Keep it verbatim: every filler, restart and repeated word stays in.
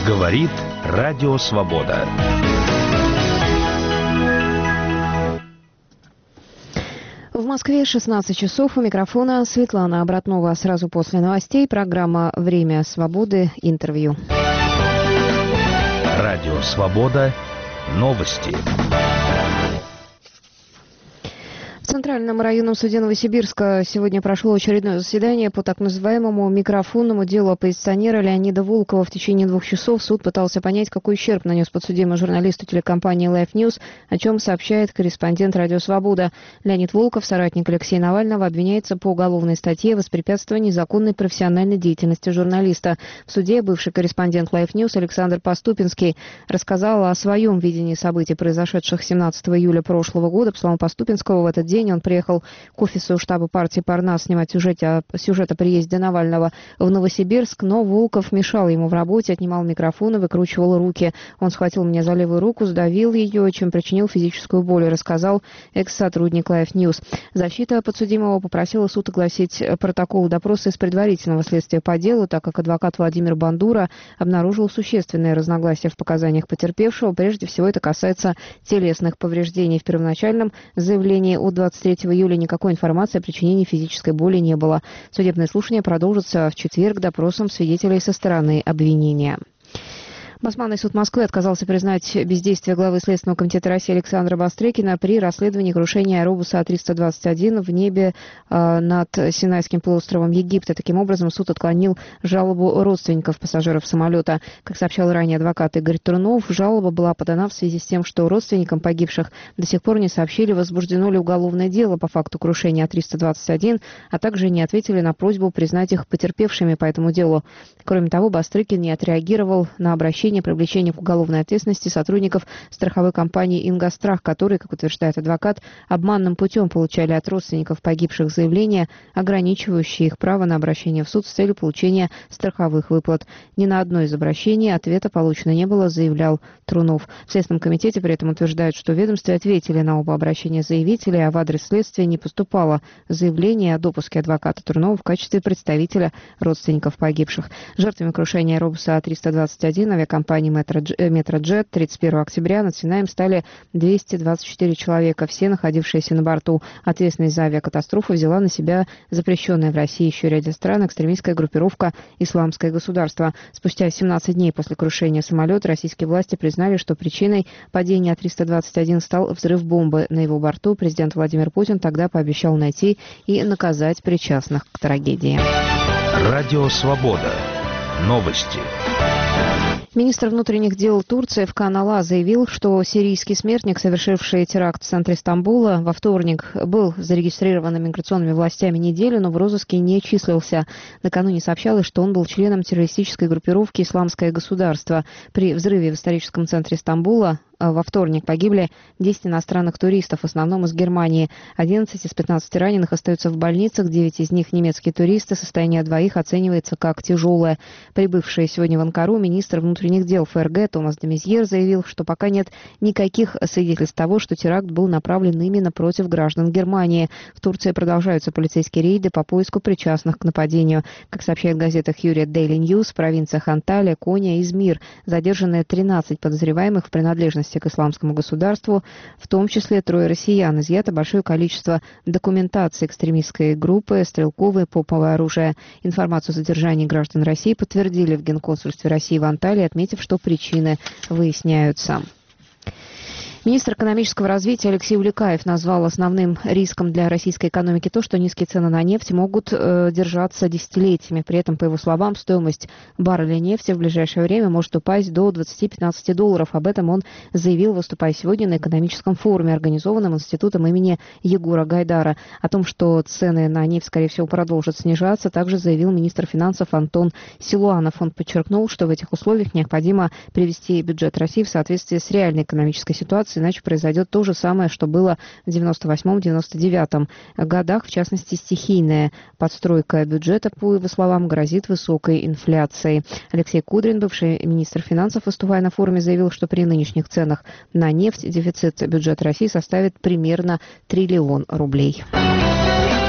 Говорит Радио Свобода. В Москве шестнадцать часов. У микрофона Светлана Обратнова. Сразу после новостей программа «Время свободы». Интервью. Радио Свобода. Новости. В Центральном районном суде Новосибирска сегодня прошло очередное заседание по так называемому микрофонному делу оппозиционера Леонида Волкова. В течение двух часов суд пытался понять, какой ущерб нанес подсудимый журналисту телекомпании Life News, о чем сообщает корреспондент Радио Свобода. Леонид Волков, соратник Алексея Навального, обвиняется по уголовной статье «Воспрепятствование незаконной профессиональной деятельности журналиста». В суде бывший корреспондент Life News Александр Поступинский рассказал о своем видении событий, произошедших семнадцатого июля прошлого года. По словам Поступинского, в этот день он приехал к офису штаба партии Парнас снимать сюжет о, сюжет о приезде Навального в Новосибирск, но Волков мешал ему в работе, отнимал микрофон и выкручивал руки. Он схватил меня за левую руку, сдавил ее, чем причинил физическую боль, рассказал экс-сотрудник Life News. Защита подсудимого попросила суд огласить протокол допроса из предварительного следствия по делу, так как адвокат Владимир Бандура обнаружил существенные разногласия в показаниях потерпевшего. Прежде всего, это касается телесных повреждений. В первоначальном заявлении от двадцать третьего июля никакой информации о причинении физической боли не было. Судебное слушание продолжится в четверг допросом свидетелей со стороны обвинения. Басманный суд Москвы отказался признать бездействие главы Следственного комитета России Александра Бастрыкина при расследовании крушения аэробуса А триста двадцать один в небе э, над Синайским полуостровом Египта. Таким образом, суд отклонил жалобу родственников пассажиров самолета. Как сообщал ранее адвокат Игорь Трунов, жалоба была подана в связи с тем, что родственникам погибших до сих пор не сообщили, возбуждено ли уголовное дело по факту крушения А триста двадцать один, а также не ответили на просьбу признать их потерпевшими по этому делу. Кроме того, Бастрыкин не отреагировал на обращение привлечения к уголовной ответственности сотрудников страховой компании «Ингострах», которые, как утверждает адвокат, обманным путем получали от родственников погибших заявления, ограничивающие их право на обращение в суд с целью получения страховых выплат. Ни на одно из обращений ответа получено не было, заявлял Трунов. В Следственном комитете при этом утверждают, что в ведомстве ответили на оба обращения заявителей, а в адрес следствия не поступало заявление о допуске адвоката Трунова в качестве представителя родственников погибших. Жертвами крушения аэробуса А триста двадцать один авиакомпании компании «Метроджет» тридцать первого октября над Синаем стали двести двадцать четыре человека, все находившиеся на борту. Ответственность за авиакатастрофу взяла на себя запрещенная в России еще ряде стран экстремистская группировка «Исламское государство». Спустя семнадцать дней после крушения самолета российские власти признали, что причиной падения А триста двадцать один стал взрыв бомбы на его борту. Президент Владимир Путин тогда пообещал найти и наказать причастных к трагедии. Радио Свобода. Новости. Министр внутренних дел Турции Эфкан Ала заявил, что сирийский смертник, совершивший теракт в центре Стамбула, во вторник был зарегистрирован миграционными властями неделю, но в розыске не числился. Накануне сообщалось, что он был членом террористической группировки «Исламское государство». При взрыве в историческом центре Стамбула во вторник погибли десять иностранных туристов, в основном из Германии. одиннадцать из пятнадцати раненых остаются в больницах, девять из них немецкие туристы. Состояние двоих оценивается как тяжелое. Прибывший сегодня в Анкару министр внутренних дел ФРГ Томас де Мезьер заявил, что пока нет никаких свидетельств того, что теракт был направлен именно против граждан Германии. В Турции продолжаются полицейские рейды по поиску причастных к нападению. Как сообщает газета Hurriyet Daily News, в провинциях Анталия, Кония и Измир задержаны тринадцать подозреваемых в принадлежности к исламскому государству, в том числе трое россиян. Изъято большое количество документации экстремистской группы, стрелковое и помповое оружие. Информацию о задержании граждан России подтвердили в Генконсульстве России в Анталии, отметив, что причины выясняются. Министр экономического развития Алексей Уликаев назвал основным риском для российской экономики то, что низкие цены на нефть могут э, держаться десятилетиями. При этом, по его словам, стоимость барреля нефти в ближайшее время может упасть до двадцати-пятнадцати долларов. Об этом он заявил, выступая сегодня на экономическом форуме, организованном институтом имени Егора Гайдара. О том, что цены на нефть, скорее всего, продолжат снижаться, также заявил министр финансов Антон Силуанов. Он подчеркнул, что в этих условиях необходимо привести бюджет России в соответствие с реальной экономической ситуацией, иначе произойдет то же самое, что было в девяносто восьмом — девяносто девятом годах. В частности, стихийная подстройка бюджета, по его словам, грозит высокой инфляцией. Алексей Кудрин, бывший министр финансов, выступая на форуме, заявил, что при нынешних ценах на нефть дефицит бюджета России составит примерно триллион рублей.